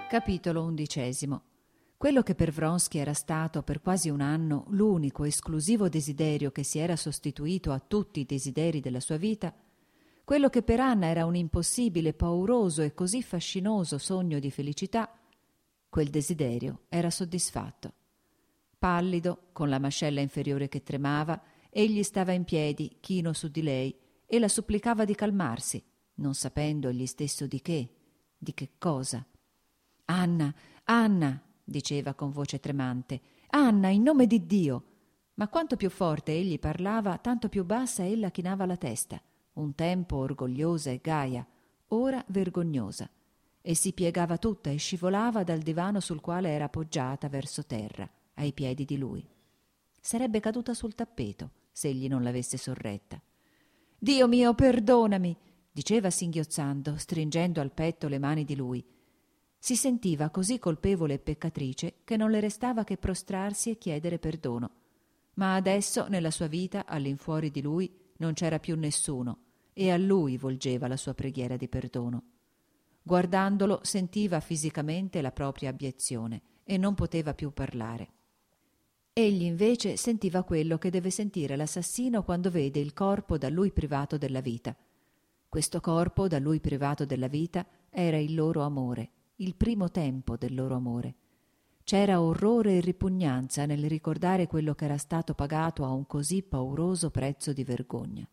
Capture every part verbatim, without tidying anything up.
Capitolo undicesimo. Quello che per Vronsky era stato per quasi un anno l'unico esclusivo desiderio che si era sostituito a tutti i desideri della sua vita, quello che per Anna era un impossibile, pauroso e così fascinoso sogno di felicità, quel desiderio era soddisfatto. Pallido, con la mascella inferiore che tremava, egli stava in piedi, chino su di lei, e la supplicava di calmarsi, non sapendo egli stesso di che, di che cosa. «Anna, Anna!» diceva con voce tremante. «Anna, in nome di Dio!» Ma quanto più forte egli parlava, tanto più bassa ella chinava la testa, un tempo orgogliosa e gaia, ora vergognosa, e si piegava tutta e scivolava dal divano sul quale era appoggiata verso terra, ai piedi di lui. Sarebbe caduta sul tappeto se egli non l'avesse sorretta. «Dio mio, perdonami!» diceva singhiozzando, stringendo al petto le mani di lui. Si sentiva così colpevole e peccatrice che non le restava che prostrarsi e chiedere perdono. Ma adesso nella sua vita, all'infuori di lui, non c'era più nessuno, e a lui volgeva la sua preghiera di perdono. Guardandolo sentiva fisicamente la propria abiezione e non poteva più parlare. Egli invece sentiva quello che deve sentire l'assassino quando vede il corpo da lui privato della vita. Questo corpo da lui privato della vita era il loro amore, il primo tempo del loro amore. C'era orrore e ripugnanza nel ricordare quello che era stato pagato a un così pauroso prezzo di vergogna.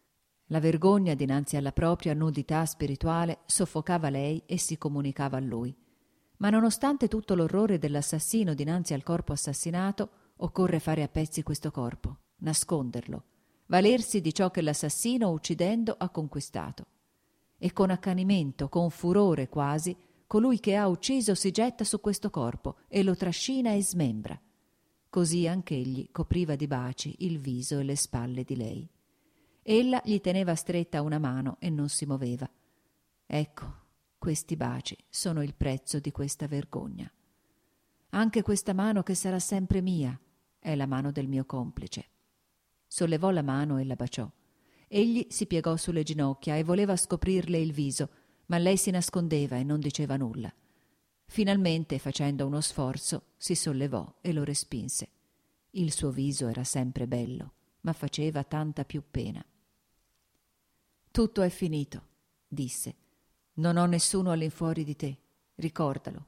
La vergogna dinanzi alla propria nudità spirituale soffocava lei e si comunicava a lui. Ma nonostante tutto l'orrore dell'assassino dinanzi al corpo assassinato, occorre fare a pezzi questo corpo, nasconderlo, valersi di ciò che l'assassino, uccidendo, ha conquistato. E con accanimento, con furore quasi, colui che ha ucciso si getta su questo corpo e lo trascina e smembra. Così anch'egli copriva di baci il viso e le spalle di lei. Ella gli teneva stretta una mano e non si muoveva. Ecco, questi baci sono il prezzo di questa vergogna. Anche questa mano che sarà sempre mia è la mano del mio complice. Sollevò la mano e la baciò. Egli si piegò sulle ginocchia e voleva scoprirle il viso, ma lei si nascondeva e non diceva nulla. Finalmente, facendo uno sforzo, si sollevò e lo respinse. Il suo viso era sempre bello, ma faceva tanta più pena. «Tutto è finito», disse. «Non ho nessuno all'infuori di te. Ricordalo.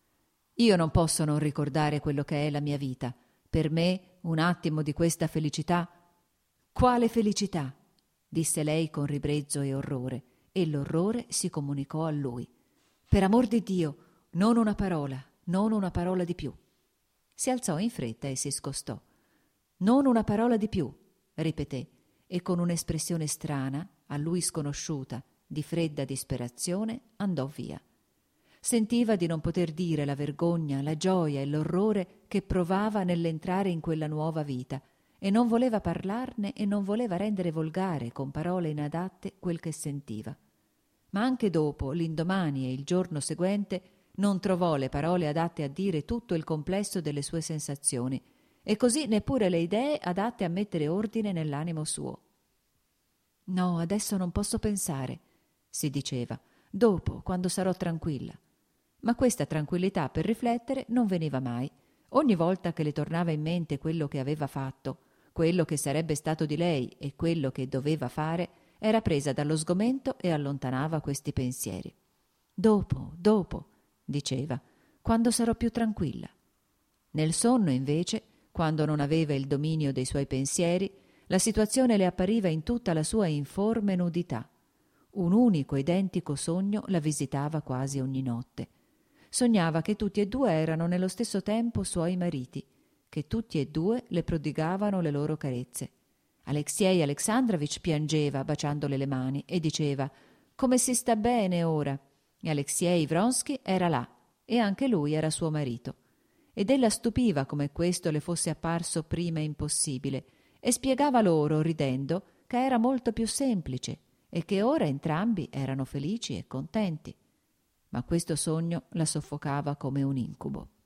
Io non posso non ricordare quello che è la mia vita. Per me, un attimo di questa felicità...» «Quale felicità?» disse lei con ribrezzo e orrore, e l'orrore si comunicò a lui. «Per amor di Dio, non una parola, non una parola di più». Si alzò in fretta e si scostò. «Non una parola di più», ripeté, e con un'espressione strana, a lui sconosciuta, di fredda disperazione, andò via. Sentiva di non poter dire la vergogna, la gioia e l'orrore che provava nell'entrare in quella nuova vita, e non voleva parlarne e non voleva rendere volgare con parole inadatte quel che sentiva. Ma anche dopo, l'indomani e il giorno seguente, non trovò le parole adatte a dire tutto il complesso delle sue sensazioni, e così neppure le idee adatte a mettere ordine nell'animo suo. «No, adesso non posso pensare», si diceva, «dopo, quando sarò tranquilla». Ma questa tranquillità per riflettere non veniva mai. Ogni volta che le tornava in mente quello che aveva fatto, quello che sarebbe stato di lei e quello che doveva fare, era presa dallo sgomento e allontanava questi pensieri. «Dopo, dopo», diceva, «quando sarò più tranquilla». Nel sonno, invece, quando non aveva il dominio dei suoi pensieri, la situazione le appariva in tutta la sua informe nudità. Un unico identico sogno la visitava quasi ogni notte. Sognava che tutti e due erano nello stesso tempo suoi mariti, che tutti e due le prodigavano le loro carezze. Aleksej Aleksandrovich piangeva baciandole le mani e diceva «Come si sta bene ora?» E Aleksej Vronsky era là e anche lui era suo marito. Ed ella stupiva come questo le fosse apparso prima impossibile e spiegava loro, ridendo, che era molto più semplice e che ora entrambi erano felici e contenti. Ma questo sogno la soffocava come un incubo.